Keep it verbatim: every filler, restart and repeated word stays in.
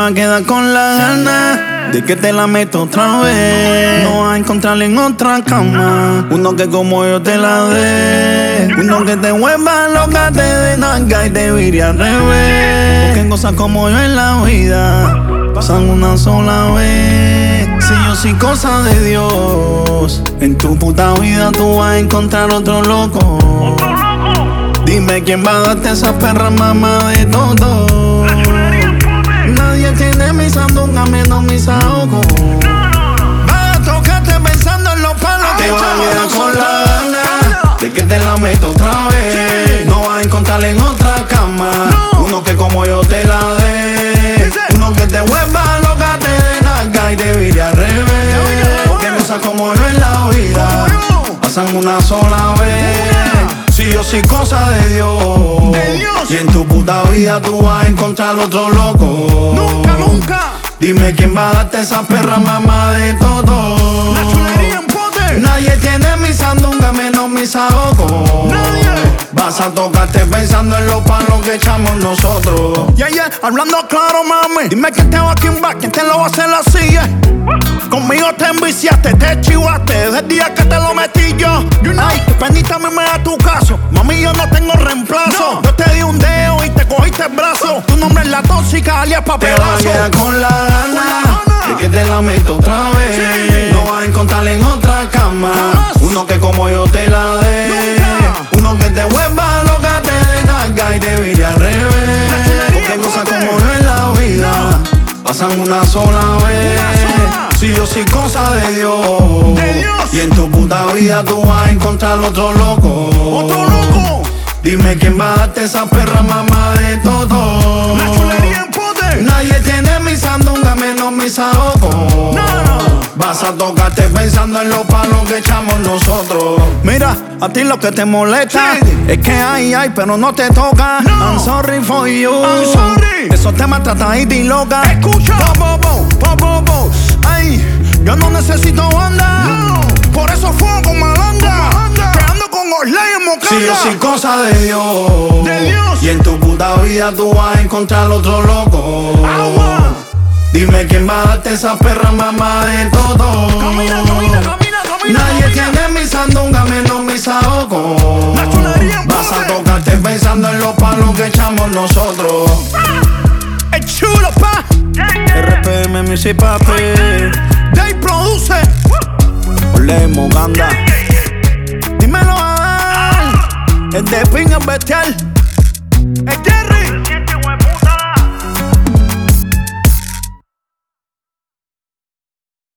vas a quedar con la gana de que te la meto otra vez. No vas a encontrar en otra cama uno que como yo te la dé. Uno que te vuelva loca, te dé nalga y te vire al revés. Porque cosas como yo en la vida pasan una sola vez. Si yo soy cosa de Dios, en tu puta vida tú vas a encontrar otro loco. Dime quién va a darte esa perra mamá de todo. Nadie tiene mi sandunga menos mis ahogos. Vas a tocarte pensando en los palos. Te vas a quedar con la gana de que te la meto otra vez. No vas a encontrar en otra cama uno que como yo te la dé. Uno que te vuelva loca, te dé nalga y te vire al revés. Porque cosas como yo en la vida pasan una sola vez. Si yo soy cosa de Dios, de Dios, y en tu puta vida tú vas a encontrar otro loco. Nunca, nunca. Dime quién va a darte esa perra mamá de todo. La chulería en pote. Nadie tiene mi sandunga menos mis ahogos. Nadie. Vas a tocarte pensando en los palos que echamos nosotros. Yeah, yeah, hablando claro, mami. Dime quién te va a quimbar, quién te lo va a hacer así, yeah. Conmigo te enviciaste, te chivaste desde el día que te lo metí yo. You know. Ay, penita a mí me da tu caso. Mami, yo no tengo reemplazo. No. Yo te di un dedo y te cogiste el brazo. Tu nombre es la tóxica, alias Te vas a papelazo. quedar con la gana de que te la meto otra vez. Sí. No vas a encontrar en otra cama uno que como yo te la dé. Nunca. Uno que te vuelva loca, te dé nalga y te vire al revés. Porque cosas como yo en la vida pasan una sola vez. Si yo soy cosa de Dios, de Dios, y en tu puta vida tú vas a encontrar otro loco. Otro loco. Dime quién va a darte esa perra mamá de todo. La chulería en pote. Nadie tiene mi sandunga menos mis ahogos. No, no. Vas a tocarte pensando en los palos que echamos nosotros. Mira, a ti lo que te molesta, Sí. es que hay, hay, pero no te toca. No. I'm sorry for you. I'm sorry. Esos temas tratadita y loca. Escucha. Po, po, po, po, po. Ay, yo no necesito banda. No. Por eso fuego con malanga. Te ando con Orley en Mocanda. Si yo soy cosa de Dios, De Dios, y en tu puta vida tú vas a encontrar otro loco. Agua. Dime quién va a darte esa perra mamá de todo. Camina, camina, camina, camina. Nadie camina. tiene mi sandunga menos mis ahogos. La chulería en Vas a pote. tocarte pensando en los palos que echamos nosotros. Es chulo, pa. R P M, mi si papi. Day produce. Ole Moganda. Dímelo a él. El de pinga bestial. Es guerra.